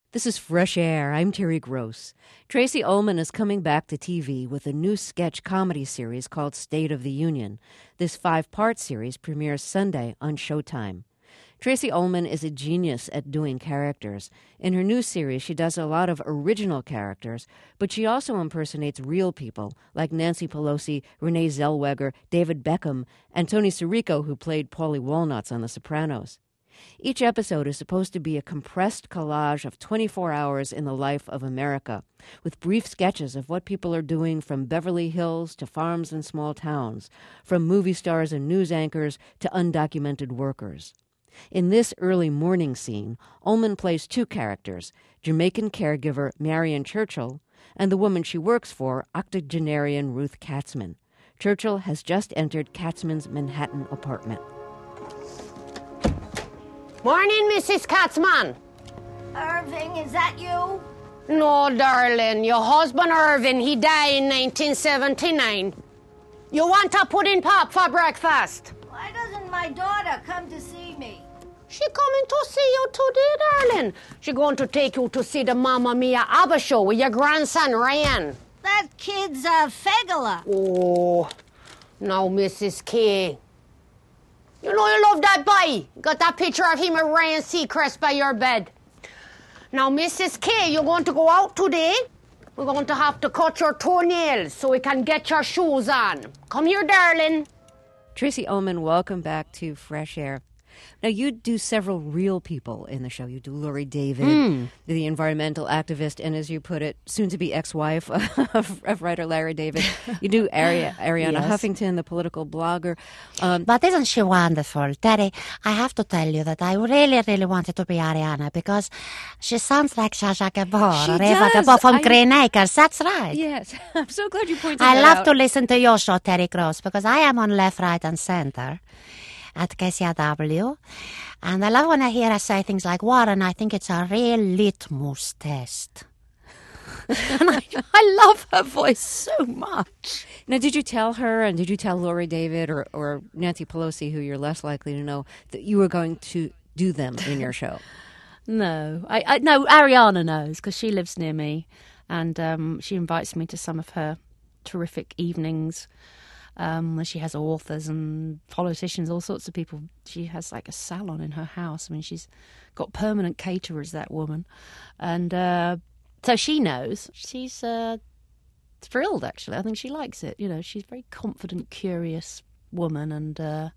This is Fresh Air. I'm Terry Gross. Tracey Ullman is coming back to TV with a new sketch comedy series called State of the Union. This 5-part series premieres Sunday on Showtime. Tracey Ullman is a genius at doing characters. In her new series, she does a lot of original characters, but she also impersonates real people like Nancy Pelosi, Renee Zellweger, David Beckham, and Tony Sirico, who played Paulie Walnuts on The Sopranos. Each episode is supposed to be a compressed collage of 24 hours in the life of America, with brief sketches of what people are doing from Beverly Hills to farms and small towns, from movie stars and news anchors to undocumented workers. In this early morning scene, Ullman plays 2 characters, Jamaican caregiver Marion Churchill and the woman she works for, octogenarian Ruth Katzman. Churchill has just entered Katzman's Manhattan apartment. Morning, Mrs. Katzman. Irving, is that you? No, darling. Your husband, Irving, he died in 1979. You want a pudding pop for breakfast? Why doesn't my daughter come to see me? She coming to see you today, darling. She going to take you to see the Mamma Mia ABBA show with your grandson, Ryan. That kid's a fegula. Oh, now, Mrs. K. You know you love that boy. Got that picture of him and Ryan Seacrest by your bed. Now, Mrs. K, you're going to go out today. We're going to have to cut your toenails so we can get your shoes on. Come here, darling. Tracey Ullman, welcome back to Fresh Air. Now, you do several real people in the show. You do Laurie David, the environmental activist, and as you put it, soon-to-be ex-wife of writer Larry David. You do Ariana Yes. Huffington, the political blogger. But isn't she wonderful? Terry, I have to tell you that I really, really wanted to be Ariana because she sounds like Sasha Gabor She or Eva does. Gabor from Green Acres. That's right. Yes, I'm so glad you pointed I that love out. to listen to your show, Terry Gross, because I am on left, right, and center at KCRW. And I love when I hear her say things like, Warren, I think it's a real litmus test. And I love her voice so much. Now, did you tell her, and did you tell Laurie David or Nancy Pelosi, who you're less likely to know, that you were going to do them in your show? No, I no. Ariana knows because she lives near me, and she invites me to some of her terrific evenings. Where she has authors and politicians, all sorts of people. She has like a salon in her house. I mean, she's got permanent caterers, that woman, and so she knows. She's thrilled, actually. I think she likes it. You know, she's a very confident, curious woman, and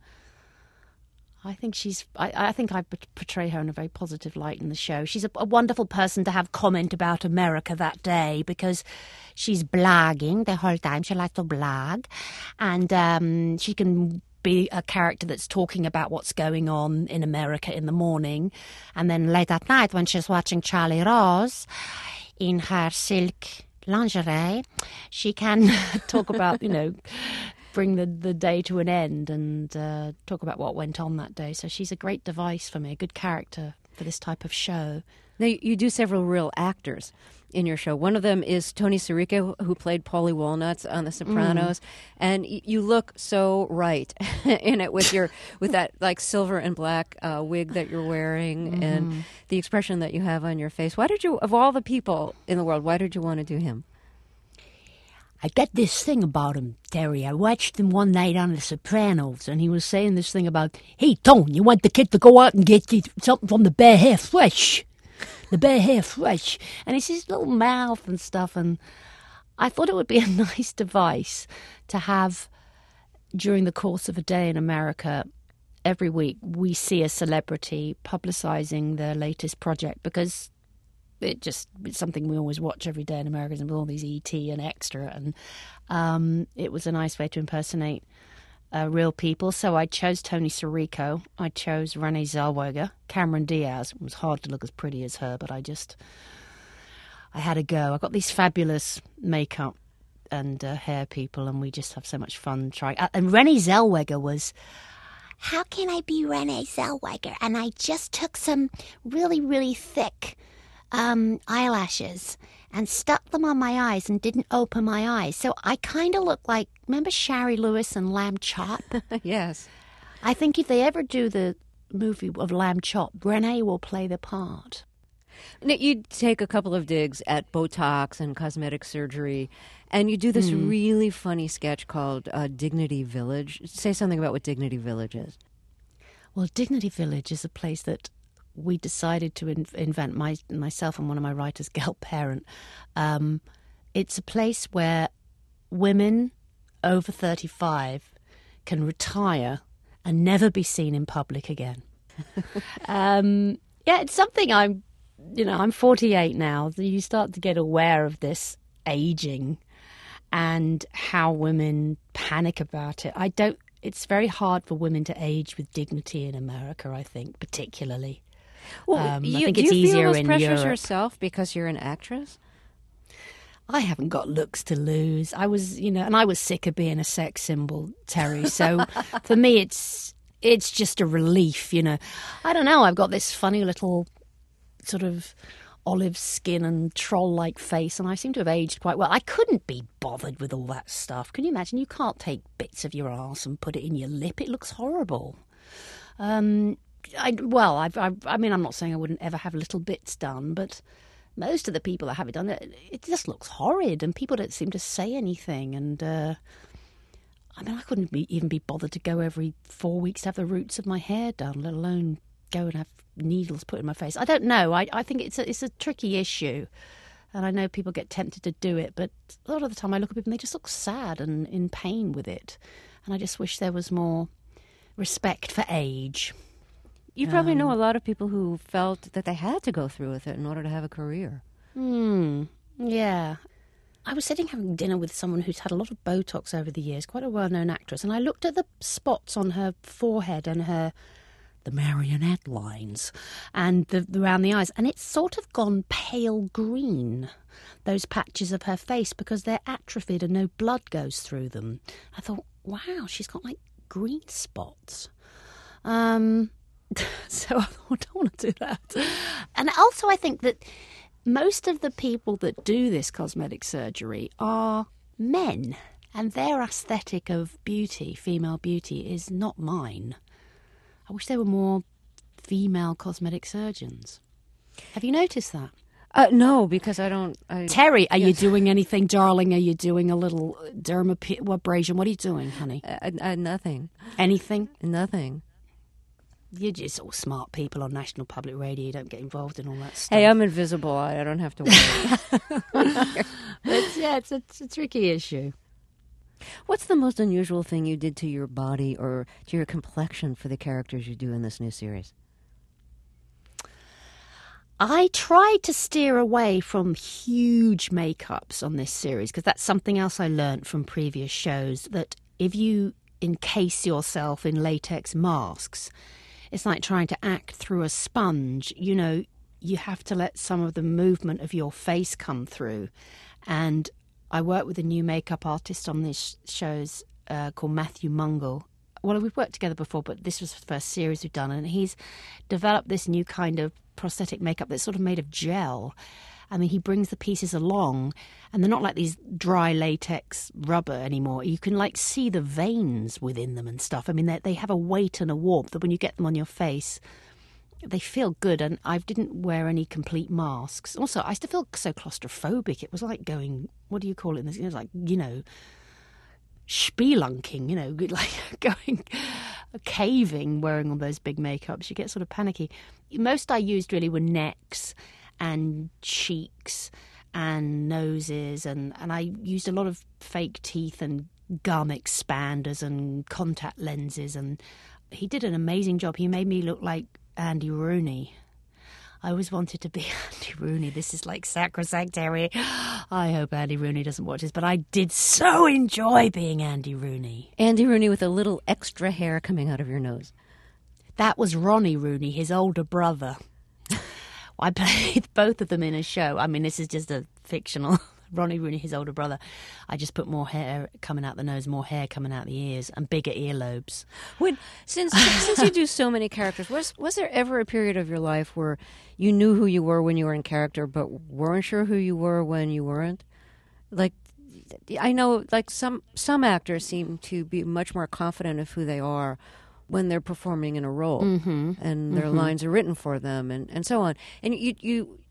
I think I think I portray her in a very positive light in the show. She's a wonderful person to have comment about America that day because she's blogging the whole time. She likes to blog, and she can be a character that's talking about what's going on in America in the morning, and then late at night when she's watching Charlie Rose in her silk lingerie, she can talk about, you know, bring the day to an end and talk about what went on that day. So she's a great device for me, a good character for this type of show. Now, you do several real actors in your show. One of them is Tony Sirico, who played Paulie Walnuts on The Sopranos, and you look so right in it with that like silver and black wig that you're wearing and the expression that you have on your face. Why did you, of all the people in the world, why did you want to do him? I get this thing about him, Terry. I watched him one night on The Sopranos, and he was saying this thing about, hey, Tone, you want the kid to go out and get something from the Bear Hair Fresh. The Bear Hair Fresh. And it's his little mouth and stuff, and I thought it would be a nice device to have during the course of a day in America. Every week we see a celebrity publicizing their latest project because it's something we always watch every day in America, and with all these ET and Extra, and it was a nice way to impersonate real people. So I chose Tony Sirico, I chose Renee Zellweger, Cameron Diaz. It was hard to look as pretty as her, but I had a go. I got these fabulous makeup and hair people, and we just have so much fun trying. And Renee Zellweger was, How can I be Renee Zellweger? And I just took some really, really thick eyelashes and stuck them on my eyes and didn't open my eyes. So I kind of look like, remember Shari Lewis and Lamb Chop? Yes. I think if they ever do the movie of Lamb Chop, Renee will play the part. Now, you take a couple of digs at Botox and cosmetic surgery, and you do this really funny sketch called Dignity Village. Say something about what Dignity Village is. Well, Dignity Village is a place that we decided to invent, myself and one of my writers, Gail Parent. It's a place where women over 35 can retire and never be seen in public again. It's something I'm 48 now. So you start to get aware of this aging and how women panic about it. It's very hard for women to age with dignity in America, I think, particularly. Well, I think do it's you easier feel those in pressures Europe. yourself because you're an actress? I haven't got looks to lose. I was, and I was sick of being a sex symbol, Terry. So for me, it's just a relief, I don't know. I've got this funny little sort of olive skin and troll-like face, and I seem to have aged quite well. I couldn't be bothered with all that stuff. Can you imagine? You can't take bits of your arse and put it in your lip. It looks horrible. I'm not saying I wouldn't ever have little bits done, but most of the people that have it done, it just looks horrid, and people don't seem to say anything. And I couldn't even be bothered to go every 4 weeks to have the roots of my hair done, let alone go and have needles put in my face. I don't know. I think it's a tricky issue, and I know people get tempted to do it, but a lot of the time I look at people and they just look sad and in pain with it, and I just wish there was more respect for age. You probably know a lot of people who felt that they had to go through with it in order to have a career. Yeah. I was sitting having dinner with someone who's had a lot of Botox over the years, quite a well-known actress, and I looked at the spots on her forehead and the marionette lines and around the eyes, and it's sort of gone pale green, those patches of her face, because they're atrophied and no blood goes through them. I thought, wow, she's got like green spots. So I don't want to do that. And also I think that most of the people that do this cosmetic surgery are men, and their aesthetic of beauty, female beauty, is not mine. I wish there were more female cosmetic surgeons. Have you noticed that? No, because I don't... Terry, are you doing anything, darling? Are you doing a little dermabrasion? What are you doing, honey? Nothing. Anything? Nothing. You're just all smart people on National Public Radio. You don't get involved in all that stuff. Hey, I'm invisible. I don't have to worry. It's a tricky issue. What's the most unusual thing you did to your body or to your complexion for the characters you do in this new series? I tried to steer away from huge makeups on this series, because that's something else I learnt from previous shows, that if you encase yourself in latex masks, it's like trying to act through a sponge. You have to let some of the movement of your face come through. And I worked with a new makeup artist on these shows called Matthew Mungle. Well, we've worked together before, but this was the first series we've done, and he's developed this new kind of prosthetic makeup that's sort of made of gel. I mean, he brings the pieces along, and they're not like these dry latex rubber anymore. You can, see the veins within them and stuff. I mean, they have a weight and a warmth that when you get them on your face, they feel good. And I didn't wear any complete masks. Also, I used to feel so claustrophobic. It was like going, what do you call it? It was like, spelunking, like going caving wearing all those big makeups. You get sort of panicky. Most I used really were necks and cheeks and noses, and I used a lot of fake teeth and gum expanders and contact lenses, and he did an amazing job. He made me look like Andy Rooney. I always wanted to be Andy Rooney. This is like sacrosanct, Terry. I hope Andy Rooney doesn't watch this, but I did so enjoy being Andy Rooney. Andy Rooney with a little extra hair coming out of your nose. That was Ronnie Rooney, his older brother. I played both of them in a show. I mean, this is just a fictional Ronnie Rooney, his older brother. I just put more hair coming out the nose, more hair coming out the ears, and bigger earlobes. Since you do so many characters, was there ever a period of your life where you knew who you were when you were in character, but weren't sure who you were when you weren't? Like, I know, some actors seem to be much more confident of who they are when they're performing in a role, and their lines are written for them, and so on. And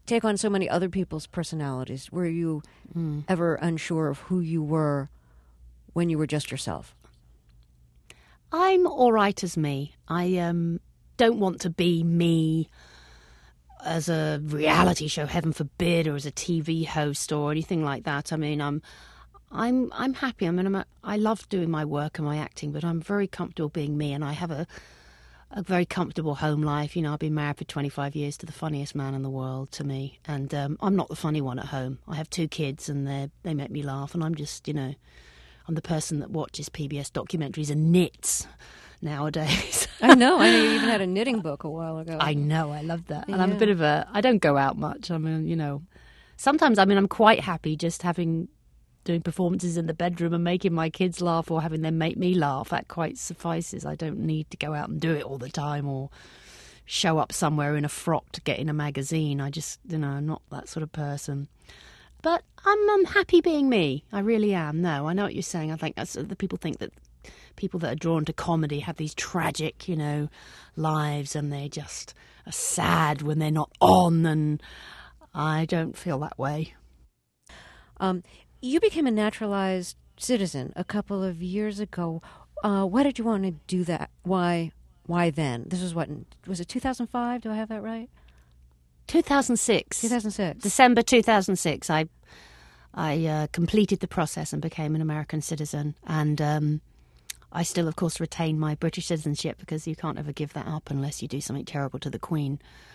take on so many other people's personalities? Were you ever unsure of who you were when you were just yourself? I'm all right as me. I don't want to be me as a reality show, heaven forbid, or as a TV host or anything like that. I mean, I'm happy. I mean, I love doing my work and my acting, but I'm very comfortable being me, and I have a very comfortable home life. You know, I've been married for 25 years to the funniest man in the world to me, and I'm not the funny one at home. I have 2 kids, and they make me laugh, and I'm just, you know, I'm the person that watches PBS documentaries and knits nowadays. I know you even had a knitting book a while ago. I know, I love that. And I'm a bit of I don't go out much. I mean, you know, sometimes, I mean, I'm quite happy just doing performances in the bedroom and making my kids laugh or having them make me laugh. That quite suffices. I don't need to go out and do it all the time or show up somewhere in a frock to get in a magazine. I just, you know, I'm not that sort of person. But I'm happy being me. I really am. No, I know what you're saying. I think the people think that people that are drawn to comedy have these tragic, you know, lives, and they just are sad when they're not on, and I don't feel that way. You became a naturalized citizen a couple of years ago. Why did you want to do that? Why then? This was was it 2005? Do I have that right? 2006. 2006. December 2006. I completed the process and became an American citizen, and I still, of course, retain my British citizenship because you can't ever give that up unless you do something terrible to the Queen.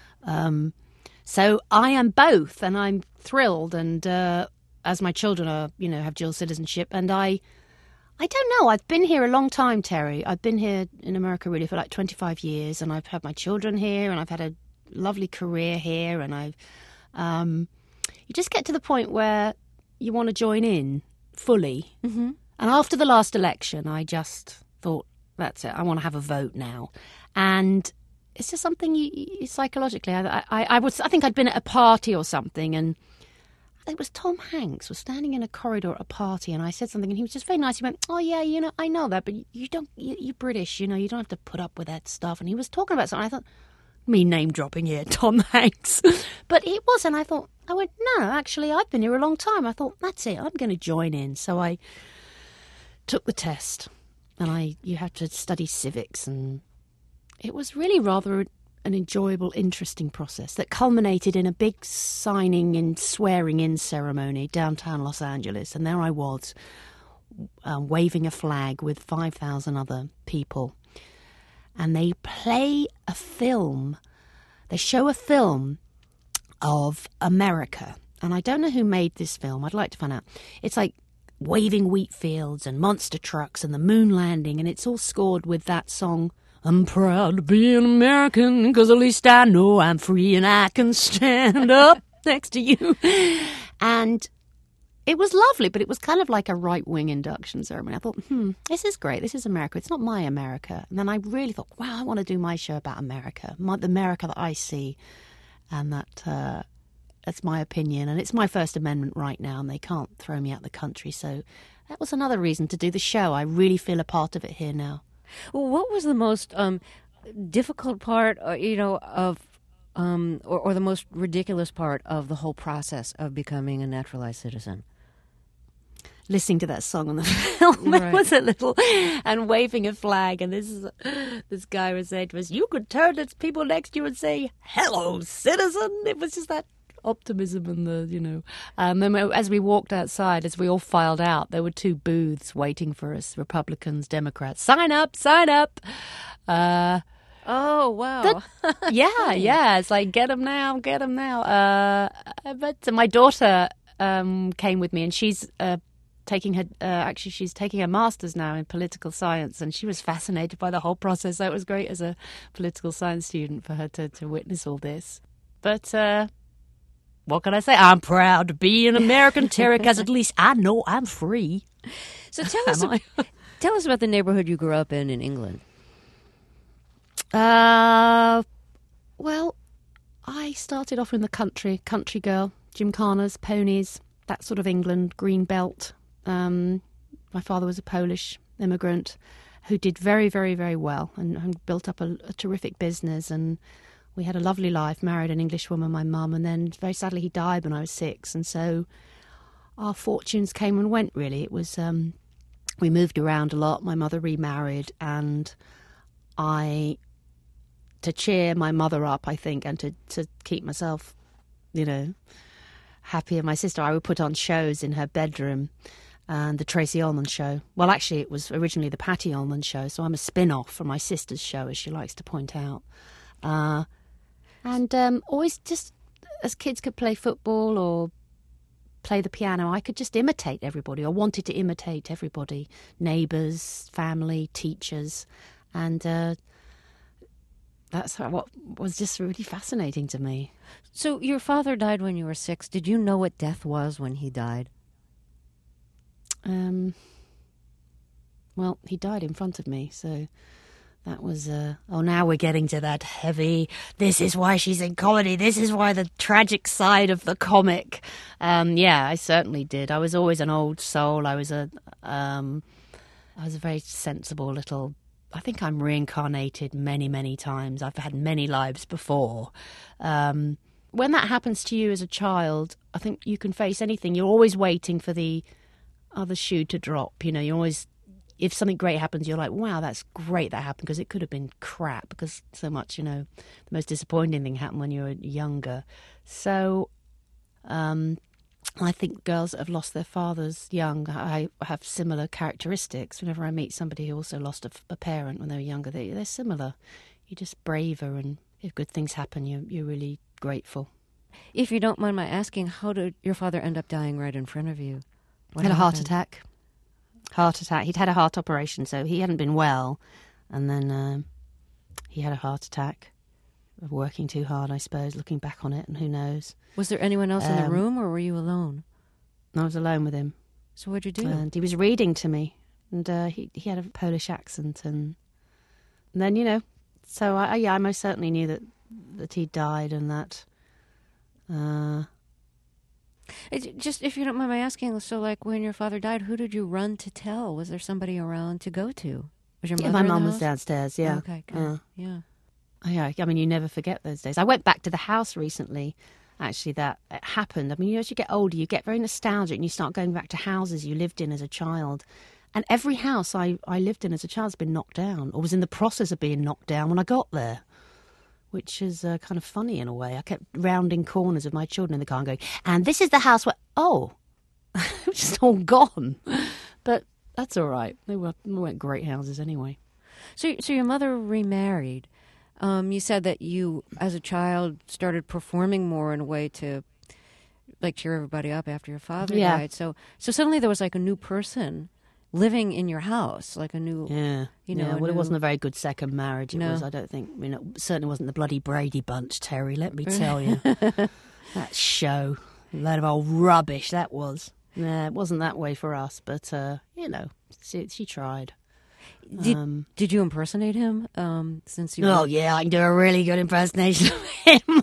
So I am both, and I'm thrilled, and as my children are, you know, have dual citizenship, and I don't know, I've been here a long time, Terry. I've been here in America really for like 25 years, and I've had my children here, and I've had a lovely career here, and you just get to the point where you want to join in fully. Mm-hmm. And after the last election, I just thought, that's it, I want to have a vote now. And it's just something you psychologically, I think I'd been at a party or something, and it was Tom Hanks was standing in a corridor at a party, and I said something, and he was just very nice. He went, "Oh yeah, you know, I know that, but you're British, you know, you don't have to put up with that stuff." And he was talking about something. I thought, me name dropping here, Tom Hanks, but it wasn't. I went, no, actually, I've been here a long time. I thought, that's it, I'm going to join in. So I took the test, and you had to study civics, and it was really rather an enjoyable, interesting process that culminated in a big signing and swearing-in ceremony downtown Los Angeles. And there I was, waving a flag with 5,000 other people. And they play a film. They show a film of America. And I don't know who made this film. I'd like to find out. It's like waving wheat fields and monster trucks and the moon landing. And it's all scored with that song, I'm proud to be an American, 'cause at least I know I'm free and I can stand up next to you. And it was lovely, but it was kind of like a right-wing induction ceremony. I thought, this is great. This is America. It's not my America. And then I really thought, wow, I want to do my show about America, the America that I see. And that's my opinion. And it's my First Amendment right now, and they can't throw me out the country. So that was another reason to do the show. I really feel a part of it here now. Well, what was the most difficult part, or the most ridiculous part of the whole process of becoming a naturalized citizen? Listening to that song on the film, right. It was a little, and waving a flag, and this guy was saying to us, you could turn to people next to you and say, hello, citizen. It was just that optimism and and then as we walked outside, as we all filed out, there were 2 booths waiting for us, Republicans, Democrats. Sign up. Oh, wow. Yeah. It's like, get them now. But my daughter came with me, and she's taking her master's now in political science, and she was fascinated by the whole process. So it was great as a political science student for her to witness all this. But what can I say? I'm proud to be an American, Terry, because at least I know I'm free. So tell us about the neighborhood you grew up in England. Well, I started off in the country girl, gymkhanas, ponies, that sort of England, green belt. My father was a Polish immigrant who did very, very, very well and built up a terrific business, and We had a lovely life, married an English woman, my mum, and then very sadly he died when I was 6, and so our fortunes came and went, really. It was, we moved around a lot, my mother remarried, and to cheer my mother up, I think, and to keep myself, happy, and my sister, I would put on shows in her bedroom, and the Tracy Ullman show. Well, actually, it was originally the Patty Ullman show, so I'm a spin-off from my sister's show, as she likes to point out. And always just, as kids could play football or play the piano, I could just imitate everybody. I wanted to imitate everybody, neighbours, family, teachers, and that's what was just really fascinating to me. So your father died when you were 6. Did you know what death was when he died? Well, he died in front of me, so that was, now we're getting to that heavy, this is why she's in comedy, this is why the tragic side of the comic. Yeah, I certainly did. I was always an old soul. I was a very sensible little, I think I'm reincarnated many, many times. I've had many lives before. When that happens to you as a child, I think you can face anything. You're always waiting for the other shoe to drop. You always, if something great happens, you're like, wow, that's great that happened, because it could have been crap, because so much, the most disappointing thing happened when you were younger. So I think girls that have lost their fathers young, I have similar characteristics. Whenever I meet somebody who also lost a parent when they were younger, they're similar. You're just braver, and if good things happen, you're really grateful. If you don't mind my asking, how did your father end up dying right in front of you? He had a heart attack. He'd had a heart operation, so he hadn't been well. And then he had a heart attack. Working too hard, I suppose, looking back on it, and who knows. Was there anyone else in the room, or were you alone? I was alone with him. So what'd you do? And he was reading to me, and he had a Polish accent, and then, so I most certainly knew that he died, and that... Just, if you don't mind my asking, so like when your father died, who did you run to tell? Was there somebody around to go to? Was your mother my in the mum was house? downstairs, yeah. Okay, good. Yeah. Yeah, I mean, you never forget those days. I went back to the house recently, actually, that it happened. I mean, as you get older, you get very nostalgic, and you start going back to houses you lived in as a child. And every house I lived in as a child has been knocked down, or was in the process of being knocked down when I got there, which is kind of funny in a way. I kept rounding corners with my children in the car and going, and this is the house where, it was just all gone. But that's all right. They weren't great houses anyway. So your mother remarried. You said that you, as a child, started performing more in a way to, like, cheer everybody up after your father died. So suddenly there was like a new person living in your house, like a new, Well, it wasn't a very good second marriage. It was, I don't think, it certainly wasn't the bloody Brady Bunch, Terry, let me tell you. That show, a load of old rubbish, that was. It wasn't that way for us, but, she tried. Did you impersonate him? Since you? Oh yeah, I can do a really good impersonation of him.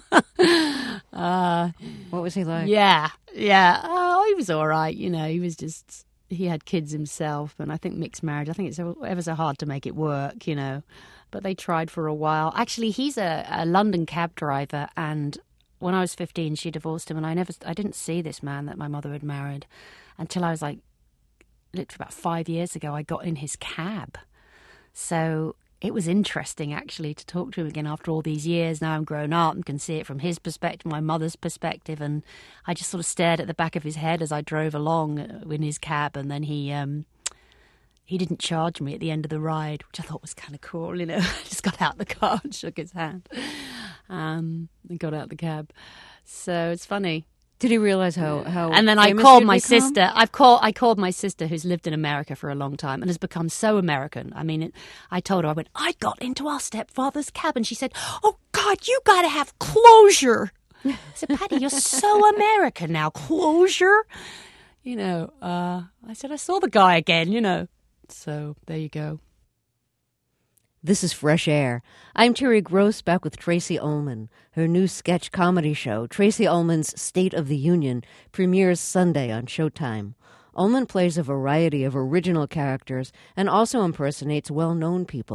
What was he like? Yeah. Oh, he was all right. He had kids himself, and I think mixed marriage. I think it's ever so hard to make it work, But they tried for a while. Actually, he's a London cab driver, and when I was 15, she divorced him, and I didn't see this man that my mother had married until I was like, literally about 5 years ago. I got in his cab. So it was interesting, actually, to talk to him again after all these years. Now I'm grown up and can see it from his perspective, my mother's perspective, and I just sort of stared at the back of his head as I drove along in his cab, and then he didn't charge me at the end of the ride, which I thought was kind of cool, I just got out the car and shook his hand and got out the cab. So it's funny. Did he realize how And then I called my sister. I called my sister, who's lived in America for a long time and has become so American. I mean, I told her, I got into our stepfather's cab, and she said, "Oh God, you got to have closure." I said, "Patty, you're so American now. Closure." I said, "I saw the guy again." So there you go. This is Fresh Air. I'm Terry Gross, back with Tracy Ullman. Her new sketch comedy show, Tracy Ullman's State of the Union, premieres Sunday on Showtime. Ullman plays a variety of original characters and also impersonates well-known people.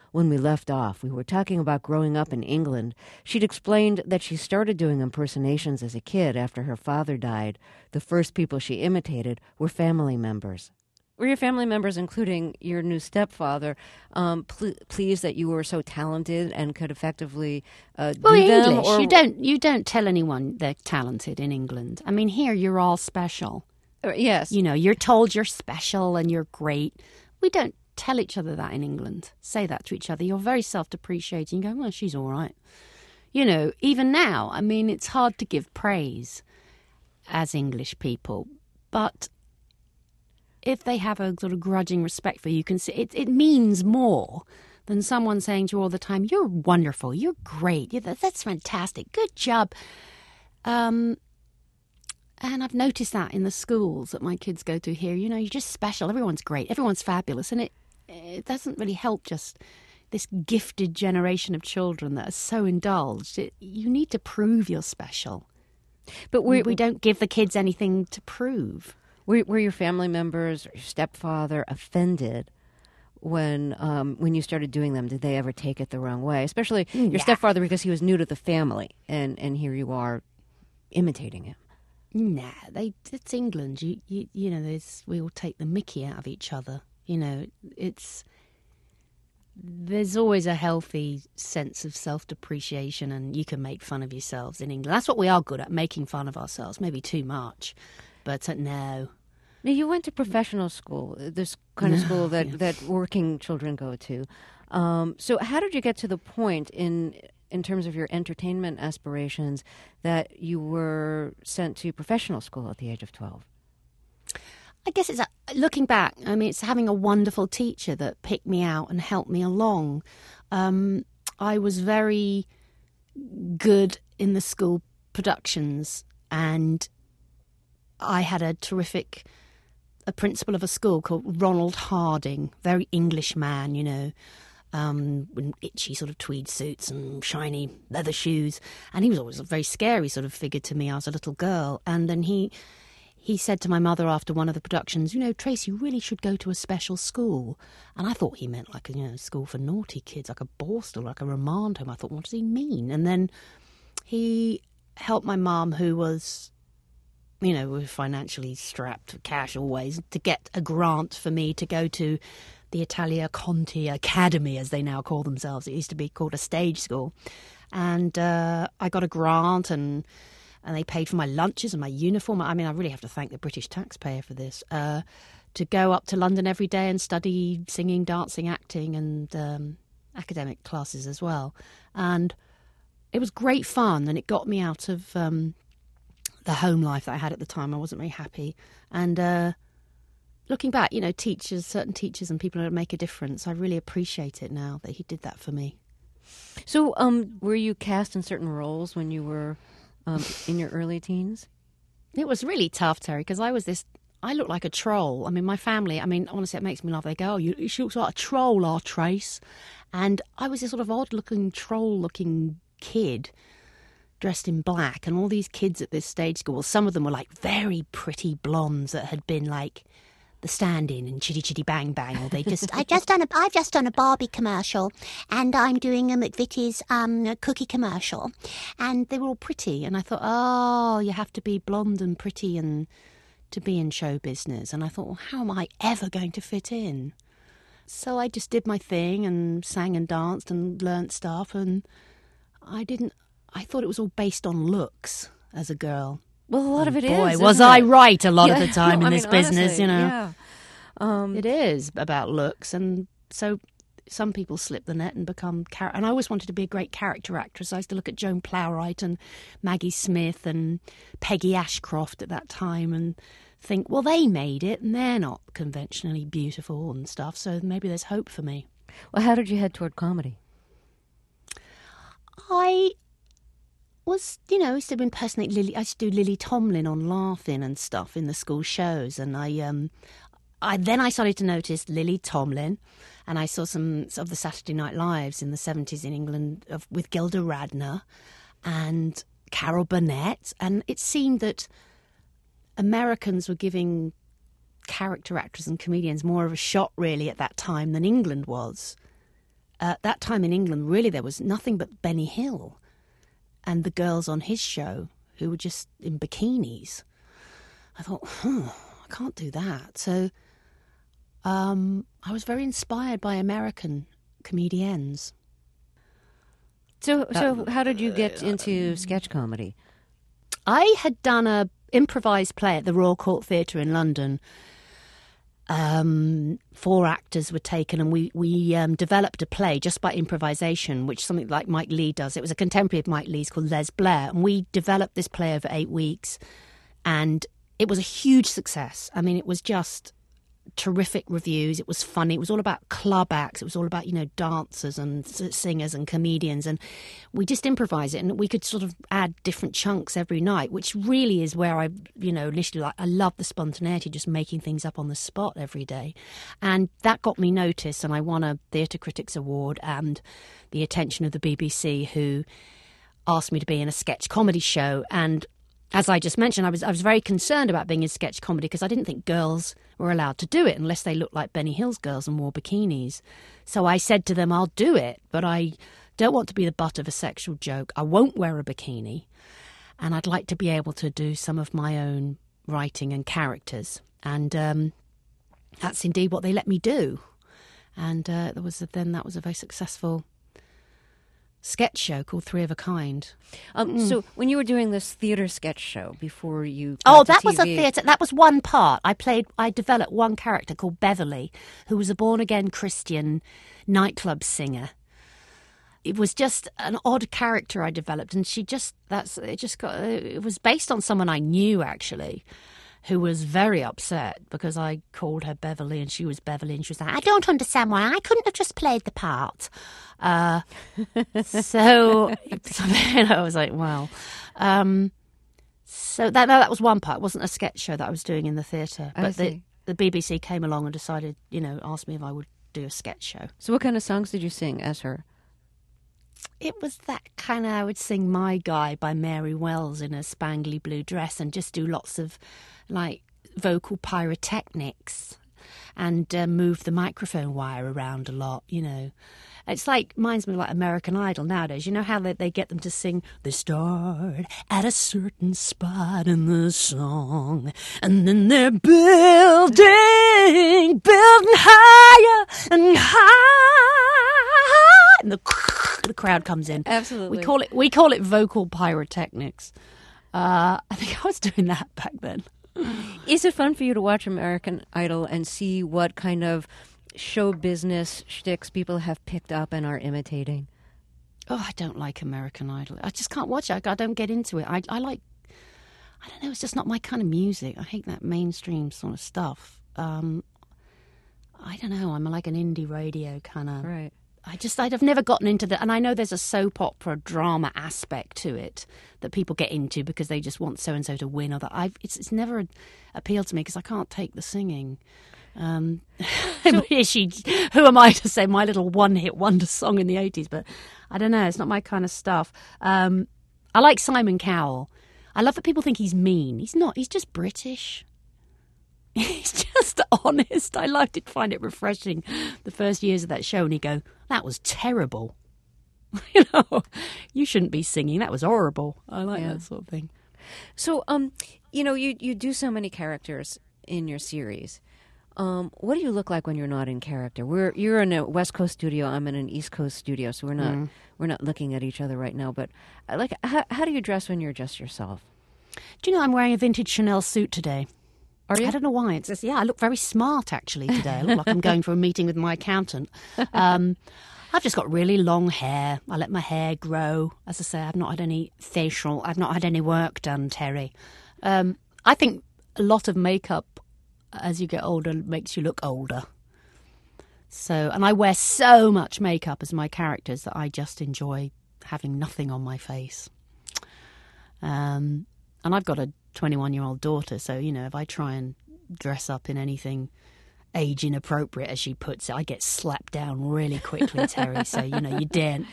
When we left off, we were talking about growing up in England. She'd explained that she started doing impersonations as a kid after her father died. The first people she imitated were family members. Were your family members, including your new stepfather, pleased that you were so talented and could effectively do them? English, Or... you don't tell anyone they're talented in England. I mean, here you're all special. Yes. You know, you're told you're special and you're great. We don't tell each other that in England. Say that to each other. You're very self-depreciating. You go, well, she's all right. You know, even now, I mean, it's hard to give praise as English people, but if they have a sort of grudging respect for you, you can see it means more than someone saying to you all the time, you're wonderful, you're great, that's fantastic, good job. And I've noticed that in the schools that my kids go to here, you know, you're just special, everyone's great, everyone's fabulous, and it doesn't really help just this gifted generation of children that are so indulged. You need to prove you're special. But we don't give the kids anything to prove. Were your family members or your stepfather offended when you started doing them? Did they ever take it the wrong way? Especially your stepfather, because he was new to the family, and here you are imitating him. Nah, it's England. You know, we all take the mickey out of each other. You know, there's always a healthy sense of self-depreciation, and you can make fun of yourselves in England. That's what we are good at, making fun of ourselves. Maybe too much, but no. Now, you went to professional school, this kind of school that working children go to. So how did you get to the point in terms of your entertainment aspirations that you were sent to professional school at the age of 12? I guess it's looking back, I mean, it's having a wonderful teacher that picked me out and helped me along. I was very good in the school productions, and I had a principal of a school called Ronald Harding, very English man, you know, with itchy sort of tweed suits and shiny leather shoes. And he was always a very scary sort of figure to me. I was a little girl. And then he said to my mother after one of the productions, you know, Tracy, you really should go to a special school. And I thought he meant like a school for naughty kids, like a Borstal, like a remand home. I thought, what does he mean? And then he helped my mum, who was, you know, was financially strapped for cash always, to get a grant for me to go to the Italia Conti Academy, as they now call themselves. It used to be called a stage school. And I got a grant, and they paid for my lunches and my uniform. I mean, I really have to thank the British taxpayer for this, to go up to London every day and study singing, dancing, acting, and academic classes as well. And it was great fun, and it got me out of the home life that I had at the time. I wasn't very happy. And looking back, you know, certain teachers and people that make a difference, I really appreciate it now that he did that for me. So were you cast in certain roles when you were in your early teens? It was really tough, Terry, because I looked like a troll. I mean, my family, honestly, it makes me laugh. They go, oh, she looks like a troll, our Trace. And I was this sort of odd-looking, troll-looking kid dressed in black, and all these kids at this stage school, some of them were like very pretty blondes that had been like the stand-in in Chitty Chitty Bang Bang, or they just I've just done a Barbie commercial, and I'm doing a McVitie's cookie commercial, and they were all pretty, and I thought, oh, you have to be blonde and pretty and to be in show business. And I thought, well, how am I ever going to fit in? So I just did my thing and sang and danced and learnt stuff, and I thought it was all based on looks as a girl. Well, a lot of it is. Boy, was I right a lot of the time in this business, honestly, you know. Yeah. It is about looks, and so some people slip the net and become and I always wanted to be a great character actress. I used to look at Joan Plowright and Maggie Smith and Peggy Ashcroft at that time and think, well, they made it, and they're not conventionally beautiful and stuff, so maybe there's hope for me. Well, how did you head toward comedy? I was, you know, I used to impersonate Lily. I used to do Lily Tomlin on Laughing and stuff in the school shows, and then I started to notice Lily Tomlin, and I saw some of the Saturday Night Lives in the 70s in England with Gilda Radner and Carol Burnett, and it seemed that Americans were giving character actors and comedians more of a shot really at that time than England was. at that time in England, really there was nothing but Benny Hill and the girls on his show who were just in bikinis. I thought, I can't do that. So I was very inspired by American comedians. So how did you get into sketch comedy? I had done a improvised play at the Royal Court Theatre in London. 4 actors were taken, and we developed a play just by improvisation, which something like Mike Leigh does. It was a contemporary of Mike Leigh's called Les Blair, and we developed this play over 8 weeks, and it was a huge success. I mean, it was just terrific reviews. It was funny. It was all about club acts. It was all about, dancers and singers and comedians. And we just improvised it, and we could sort of add different chunks every night, which really is where I, initially, I love the spontaneity, just making things up on the spot every day. And that got me noticed, and I won a Theatre Critics Award and the attention of the BBC, who asked me to be in a sketch comedy show. And as I just mentioned, I was very concerned about being in sketch comedy because I didn't think girls were allowed to do it unless they looked like Benny Hill's girls and wore bikinis. So I said to them, I'll do it, but I don't want to be the butt of a sexual joke. I won't wear a bikini, and I'd like to be able to do some of my own writing and characters. And that's indeed what they let me do. And that was a very successful sketch show called Three of a Kind. So when you were doing this theatre sketch show before you that was a theatre. That was one part. I developed one character called Beverly, who was a born-again Christian nightclub singer. It was just an odd character I developed, and it was based on someone I knew, actually, who was very upset because I called her Beverly and she was Beverly, and she was like, I don't understand why I couldn't have just played the part. So I was like, wow. So that was one part. It wasn't a sketch show that I was doing in the theatre. But the BBC came along and decided, asked me if I would do a sketch show. So what kind of songs did you sing as her? It was that kind of, I would sing My Guy by Mary Wells in a spangly blue dress and just do lots of vocal pyrotechnics and move the microphone wire around a lot, It's reminds me of American Idol nowadays. You know how they get them to sing, they start at a certain spot in the song, and then they're building higher and higher, and the crowd comes in. Absolutely. We call it vocal pyrotechnics. I think I was doing that back then. Is it fun for you to watch American Idol and see what kind of show business shticks people have picked up and are imitating? Oh, I don't like American Idol. I just can't watch it. I don't get into it. I don't know, it's just not my kind of music. I hate that mainstream sort of stuff. I don't know, I'm like an indie radio kind of... Right. I've never gotten into that, and I know there's a soap opera drama aspect to it that people get into because they just want so and so to win. It's never appealed to me because I can't take the singing. Who am I to say my little one-hit wonder song in the 80s? But I don't know, it's not my kind of stuff. I like Simon Cowell. I love that people think he's mean. He's not. He's just British. He's just honest. I find it refreshing the first years of that show, and he'd go, that was terrible. You shouldn't be singing. That was horrible. I like that sort of thing. So, you do so many characters in your series. What do you look like when you're not in character? You're in a West Coast studio. I'm in an East Coast studio, so we're not looking at each other right now. But how do you dress when you're just yourself? Do you know I'm wearing a vintage Chanel suit today? Are you? I don't know why. I look very smart actually today. I look like I'm going for a meeting with my accountant. I've just got really long hair. I let my hair grow. As I say, I've not had any work done, Terry. I think a lot of makeup as you get older makes you look older. So, and I wear so much makeup as my characters that I just enjoy having nothing on my face. And I've got a 21-year-old daughter, so, if I try and dress up in anything age inappropriate, as she puts it, I get slapped down really quickly, Terry. So, you daren't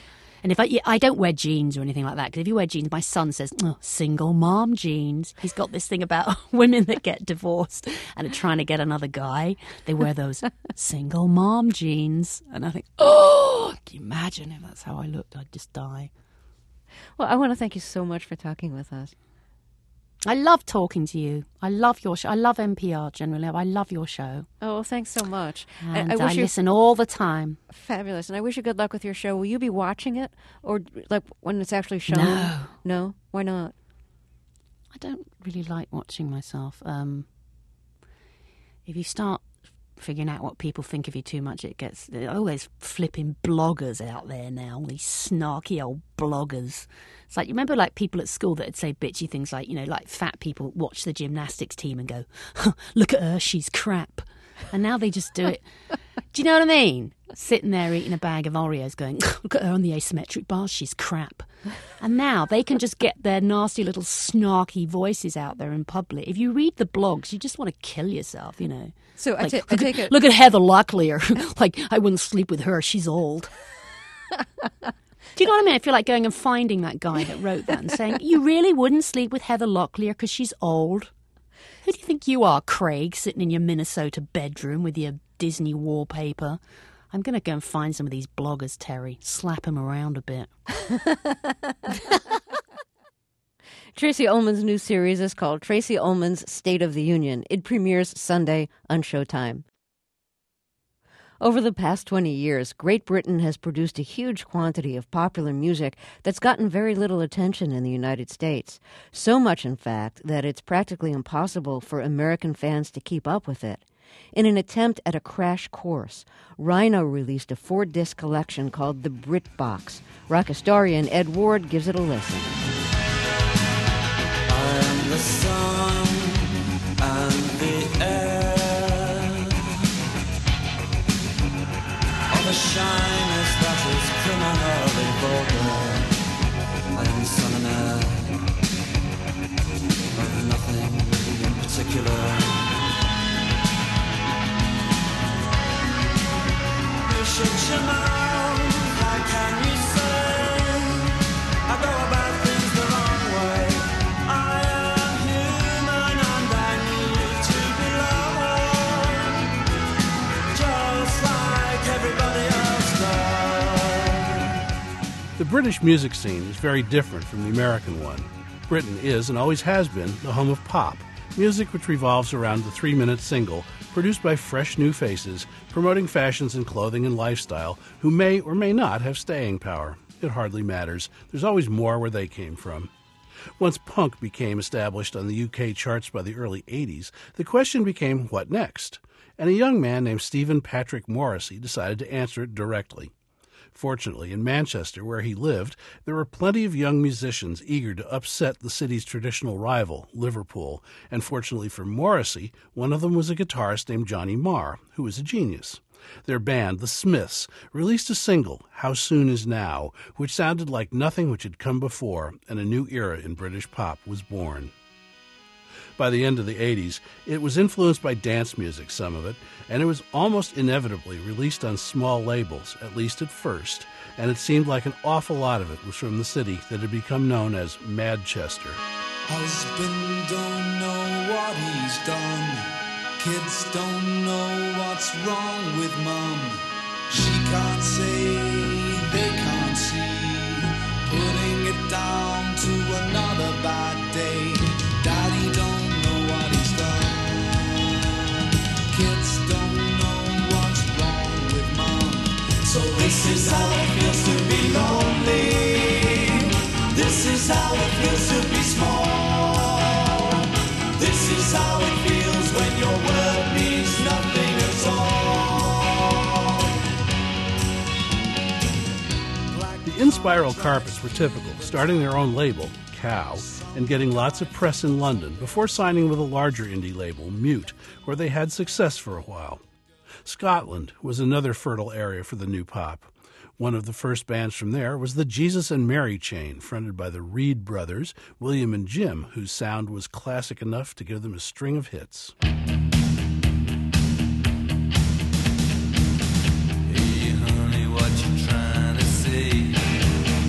And if I don't wear jeans or anything like that, because if you wear jeans, my son says, oh, single mom jeans. He's got this thing about women that get divorced and are trying to get another guy. They wear those single mom jeans. And I think, oh, can you imagine if that's how I looked? I'd just die. Well, I want to thank you so much for talking with us. I love talking to you. I love your show. I love NPR generally. I love your show. Oh, thanks so much. And I I listen all the time. Fabulous. And I wish you good luck with your show. Will you be watching it? Or like when it's actually shown? No. No? Why not? I don't really like watching myself. If you start figuring out what people think of you too much, there are always flipping bloggers out there now, all these snarky old bloggers. It's like, you remember like people at school that would say bitchy things like, like fat people watch the gymnastics team and go, look at her, she's crap. And now they just do it. Do you know what I mean? Sitting there eating a bag of Oreos going, look at her on the asymmetric bars, she's crap. And now they can just get their nasty little snarky voices out there in public. If you read the blogs, you just want to kill yourself, So like, I take it. Look at Heather Locklear. Like, I wouldn't sleep with her, she's old. Do you know what I mean? I feel like going and finding that guy that wrote that and saying, you really wouldn't sleep with Heather Locklear because she's old? Who do you think you are, Craig, sitting in your Minnesota bedroom with your Disney wallpaper? I'm going to go and find some of these bloggers, Terry. Slap them around a bit. Tracey Ullman's new series is called Tracey Ullman's State of the Union. It premieres Sunday on Showtime. Over the past 20 years, Great Britain has produced a huge quantity of popular music that's gotten very little attention in the United States. So much, in fact, that it's practically impossible for American fans to keep up with it. In an attempt at a crash course, Rhino released a 4-disc collection called the Brit Box. Rock historian Ed Ward gives it a listen. I am the sun and the air, of a shyness that is criminally vulgar. I am sun and air, of nothing in particular. You shut your mouth, how can you say I go about things the wrong way? I am human and I need to belong, just like everybody else does. The British music scene is very different from the American one. Britain is, and always has been, the home of pop, music which revolves around the 3-minute single produced by fresh new faces promoting fashions in clothing and lifestyle who may or may not have staying power. It hardly matters. There's always more where they came from. Once punk became established on the UK charts by the early 80s, the question became, what next? And a young man named Stephen Patrick Morrissey decided to answer it directly. Fortunately, in Manchester, where he lived, there were plenty of young musicians eager to upset the city's traditional rival, Liverpool, and fortunately for Morrissey, one of them was a guitarist named Johnny Marr, who was a genius. Their band, The Smiths, released a single, How Soon Is Now, which sounded like nothing which had come before, and a new era in British pop was born. By the end of the 80s, it was influenced by dance music, some of it, and it was almost inevitably released on small labels, at least at first, and it seemed like an awful lot of it was from the city that had become known as Madchester. Husband don't know what he's done. Kids don't know what's wrong with mum. She can't say, they can't see. Putting it down to another bad day. Daddy don't know what he's done. Kids don't know what's wrong with mom. So this is how it feels to be lonely. This is how it feels to be small. This is how it feels when your word means nothing at all. The In-Spiral Carpets were typical, starting their own label, Cow, and getting lots of press in London before signing with a larger indie label, Mute, where they had success for a while. Scotland was another fertile area for the new pop. One of the first bands from there was the Jesus and Mary Chain, fronted by the Reed brothers, William and Jim, whose sound was classic enough to give them a string of hits. Hey, honey, what you trying to say?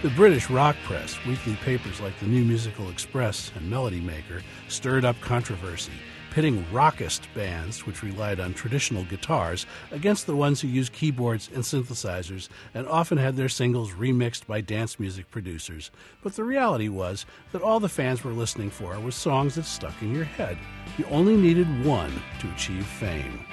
The British rock press, weekly papers like the New Musical Express and Melody Maker, stirred up controversy, pitting rockist bands, which relied on traditional guitars, against the ones who used keyboards and synthesizers and often had their singles remixed by dance music producers. But the reality was that all the fans were listening for was songs that stuck in your head. You only needed one to achieve fame.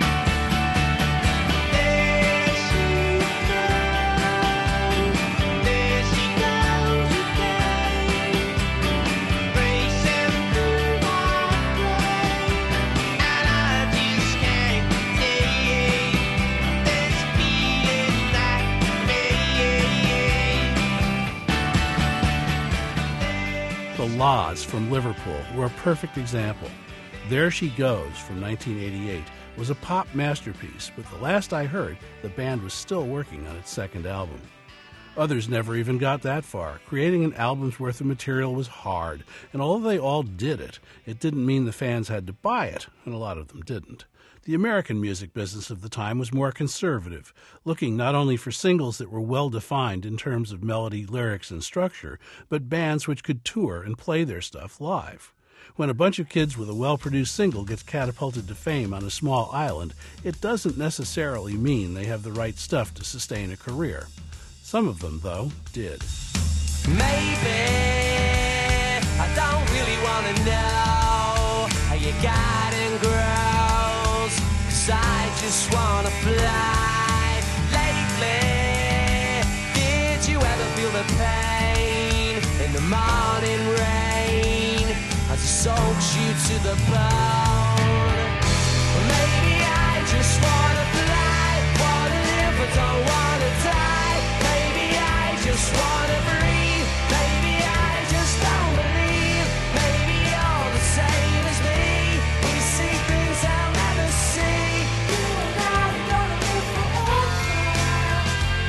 The La's from Liverpool were a perfect example. There She Goes from 1988 was a pop masterpiece, but the last I heard, the band was still working on its second album. Others never even got that far. Creating an album's worth of material was hard, and although they all did it, it didn't mean the fans had to buy it, and a lot of them didn't. The American music business of the time was more conservative, looking not only for singles that were well-defined in terms of melody, lyrics, and structure, but bands which could tour and play their stuff live. When a bunch of kids with a well-produced single gets catapulted to fame on a small island, it doesn't necessarily mean they have the right stuff to sustain a career. Some of them, though, did. Maybe I don't really want to know how you got and grows, 'cause I just want to fly. Lately, did you ever feel the pain in the morning rain as it soaks you to the bone? Well, maybe I just want to fly, want to live but don't want to die. Maybe I just want to breathe. Maybe I just don't believe. Maybe you're the same as me. We see things I'll never see. You and I are gonna live forever.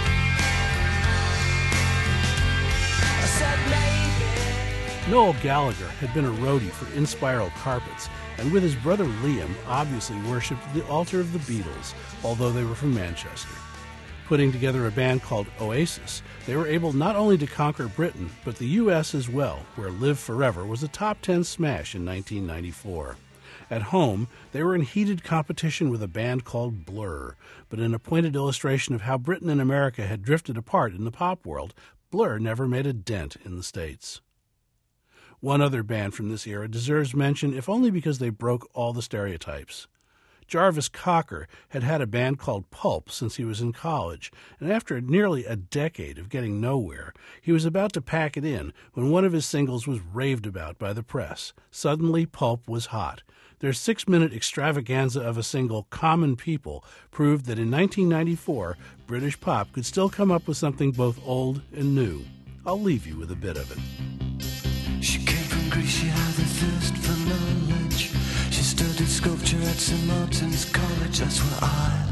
I said maybe. Noel Gallagher had been a roadie for Inspiral Carpets, and with his brother Liam obviously worshipped the altar of the Beatles, although they were from Manchester. Putting together a band called Oasis, they were able not only to conquer Britain, but the U.S. as well, where Live Forever was a top 10 smash in 1994. At home, they were in heated competition with a band called Blur, but in a pointed illustration of how Britain and America had drifted apart in the pop world, Blur never made a dent in the States. One other band from this era deserves mention, if only because they broke all the stereotypes. Jarvis Cocker had had a band called Pulp since he was in college, and after nearly a decade of getting nowhere, he was about to pack it in when one of his singles was raved about by the press. Suddenly, Pulp was hot. Their 6-minute extravaganza of a single, Common People, proved that in 1994, British pop could still come up with something both old and new. I'll leave you with a bit of it. She came from Greece, she had a thirst for knowledge. She studied sculpture at St. Martin's College. That's where I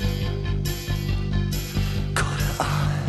caught her eye.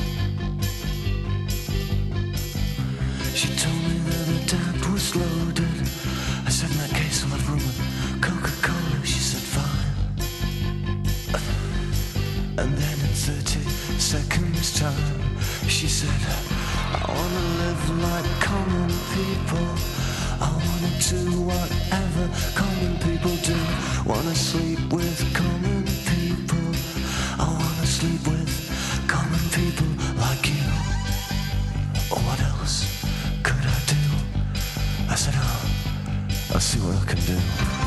She told me that her dad was loaded. I said, in that case I'll have rum and Coca-Cola. She said, fine. And then in 30 seconds time, she said, I wanna live like common people. I wanna do whatever common people do. Wanna sleep with common people. I wanna sleep with common people like you. What else could I do? I said, I'll see what I can do.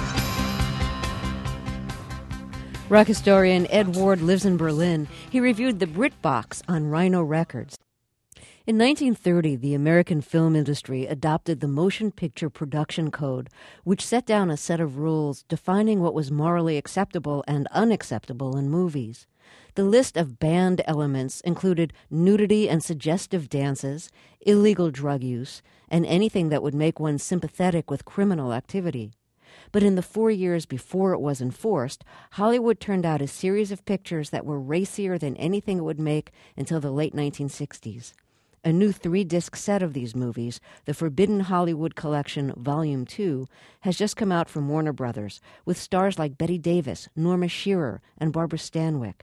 Rock historian Ed Ward lives in Berlin. He reviewed the BritBox on Rhino Records. In 1930, the American film industry adopted the Motion Picture Production Code, which set down a set of rules defining what was morally acceptable and unacceptable in movies. The list of banned elements included nudity and suggestive dances, illegal drug use, and anything that would make one sympathetic with criminal activity. But in the 4 years before it was enforced, Hollywood turned out a series of pictures that were racier than anything it would make until the late 1960s. A new 3-disc set of these movies, the Forbidden Hollywood Collection Volume 2, has just come out from Warner Brothers, with stars like Bette Davis, Norma Shearer, and Barbara Stanwyck.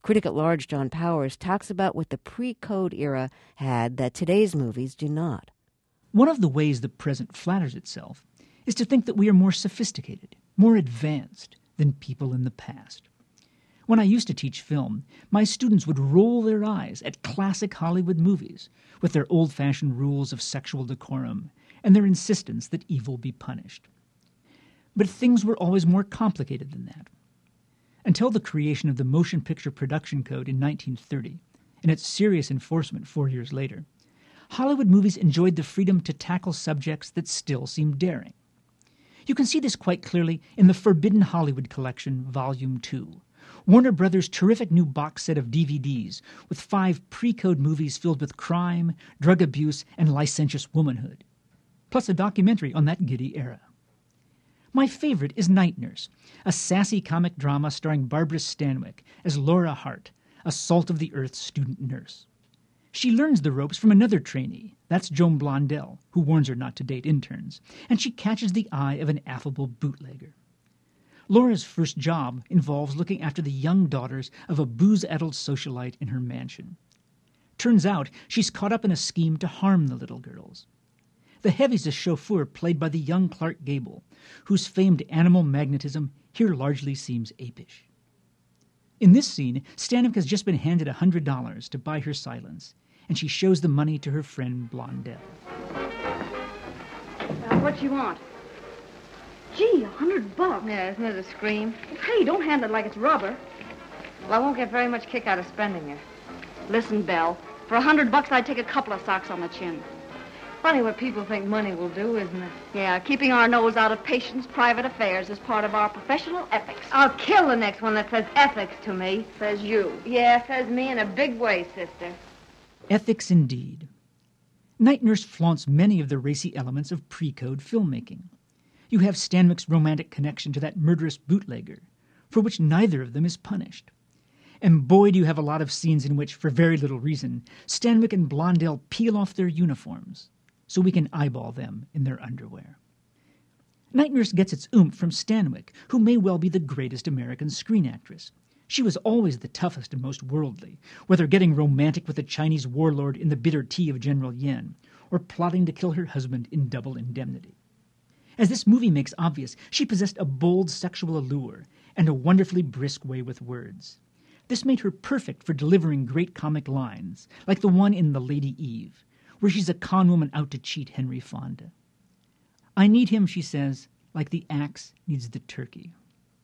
Critic at large John Powers talks about what the pre-code era had that today's movies do not. One of the ways the present flatters itself is to think that we are more sophisticated, more advanced than people in the past. When I used to teach film, my students would roll their eyes at classic Hollywood movies with their old-fashioned rules of sexual decorum and their insistence that evil be punished. But things were always more complicated than that. Until the creation of the Motion Picture Production Code in 1930 and its serious enforcement 4 years later, Hollywood movies enjoyed the freedom to tackle subjects that still seem daring. You can see this quite clearly in the Forbidden Hollywood Collection, Volume 2, Warner Brothers' terrific new box set of DVDs with 5 pre-code movies filled with crime, drug abuse, and licentious womanhood, plus a documentary on that giddy era. My favorite is Night Nurse, a sassy comic drama starring Barbara Stanwyck as Laura Hart, a salt-of-the-earth student nurse. She learns the ropes from another trainee, that's Joan Blondell, who warns her not to date interns, and she catches the eye of an affable bootlegger. Laura's first job involves looking after the young daughters of a booze-addled socialite in her mansion. Turns out she's caught up in a scheme to harm the little girls. The heavy's a chauffeur played by the young Clark Gable, whose famed animal magnetism here largely seems apish. In this scene, Stanwyck has just been handed $100 to buy her silence, and she shows the money to her friend Blondell. What you want? Gee, $100. Yeah, isn't it a scream? Hey, don't handle it like it's rubber. Well, I won't get very much kick out of spending it. Listen, Belle, for $100 I'd take a couple of socks on the chin. Funny what people think money will do, isn't it? Yeah, keeping our nose out of patients' private affairs is part of our professional ethics. I'll kill the next one that says ethics to me. Says you. Yeah, says me in a big way, sister. Ethics indeed. Night Nurse flaunts many of the racy elements of pre-code filmmaking. You have Stanwyck's romantic connection to that murderous bootlegger, for which neither of them is punished. And boy, do you have a lot of scenes in which, for very little reason, Stanwyck and Blondell peel off their uniforms, so we can eyeball them in their underwear. Night Nurse gets its oomph from Stanwyck, who may well be the greatest American screen actress. She was always the toughest and most worldly, whether getting romantic with a Chinese warlord in the bitter tea of General Yen, or plotting to kill her husband in Double Indemnity. As this movie makes obvious, she possessed a bold sexual allure and a wonderfully brisk way with words. This made her perfect for delivering great comic lines, like the one in The Lady Eve, where she's a conwoman out to cheat Henry Fonda. I need him, she says, like the axe needs the turkey.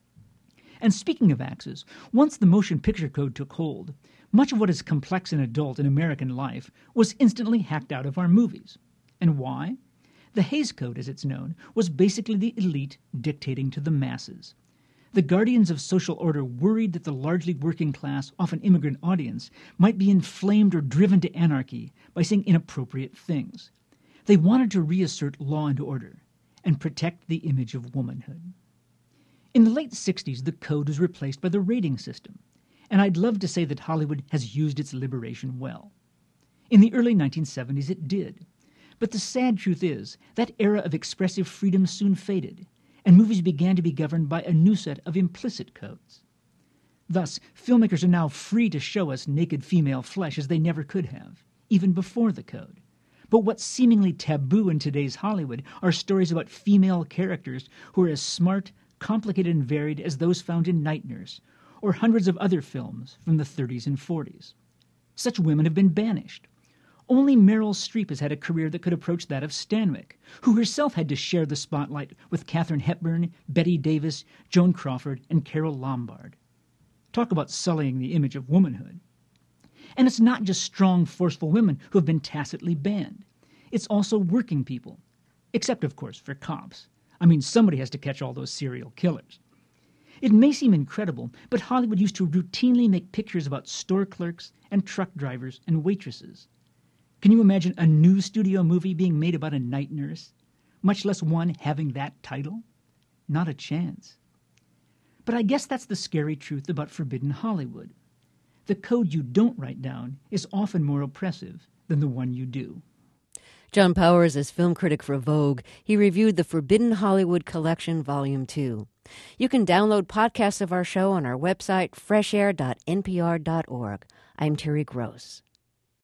And speaking of axes, once the Motion Picture Code took hold, much of what is complex and adult in American life was instantly hacked out of our movies. And why? The Hays Code, as it's known, was basically the elite dictating to the masses. The guardians of social order worried that the largely working class, often immigrant audience might be inflamed or driven to anarchy by saying inappropriate things. They wanted to reassert law and order and protect the image of womanhood. In the late 60s, the code was replaced by the rating system, and I'd love to say that Hollywood has used its liberation well. In the early 1970s, it did. But the sad truth is, that era of expressive freedom soon faded, and movies began to be governed by a new set of implicit codes. Thus, filmmakers are now free to show us naked female flesh as they never could have, even before the code. But what's seemingly taboo in today's Hollywood are stories about female characters who are as smart, complicated, and varied as those found in Night Nurse, or hundreds of other films from the 30s and 40s. Such women have been banished. Only Meryl Streep has had a career that could approach that of Stanwyck, who herself had to share the spotlight with Katharine Hepburn, Bette Davis, Joan Crawford, and Carole Lombard. Talk about sullying the image of womanhood. And it's not just strong, forceful women who have been tacitly banned. It's also working people. Except, of course, for cops. I mean, somebody has to catch all those serial killers. It may seem incredible, but Hollywood used to routinely make pictures about store clerks and truck drivers and waitresses. Can you imagine a new studio movie being made about a night nurse, much less one having that title? Not a chance. But I guess that's the scary truth about Forbidden Hollywood. The code you don't write down is often more oppressive than the one you do. John Powers is film critic for Vogue. He reviewed the Forbidden Hollywood Collection, Volume 2. You can download podcasts of our show on our website, freshair.npr.org. I'm Terry Gross.